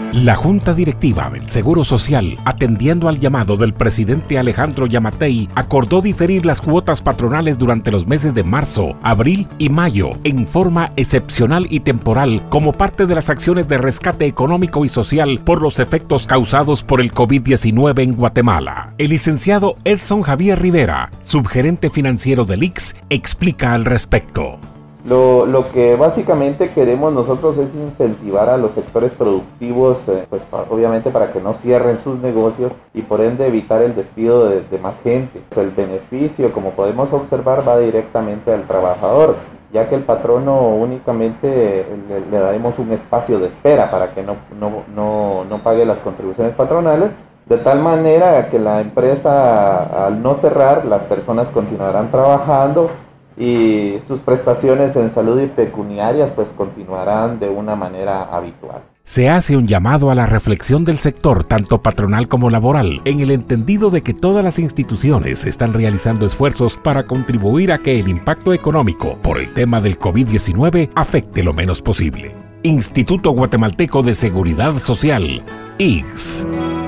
La Junta Directiva del Seguro Social, atendiendo al llamado del presidente Alejandro Yamatei, acordó diferir las cuotas patronales durante los meses de marzo, abril y mayo en forma excepcional y temporal como parte de las acciones de rescate económico y social por los efectos causados por el COVID-19 en Guatemala. El licenciado Edson Javier Rivera, subgerente financiero del ICS, explica al respecto. Lo que básicamente queremos nosotros es incentivar a los sectores productivos, obviamente para que no cierren sus negocios y por ende evitar el despido de más gente. El beneficio, como podemos observar, va directamente al trabajador, ya que el patrono únicamente le daremos un espacio de espera para que no pague las contribuciones patronales, de tal manera que la empresa, al no cerrar, las personas continuarán trabajando y sus prestaciones en salud y pecuniarias pues continuarán de una manera habitual. Se hace un llamado a la reflexión del sector, tanto patronal como laboral, en el entendido de que todas las instituciones están realizando esfuerzos para contribuir a que el impacto económico por el tema del COVID-19 afecte lo menos posible. Instituto Guatemalteco de Seguridad Social, IGS.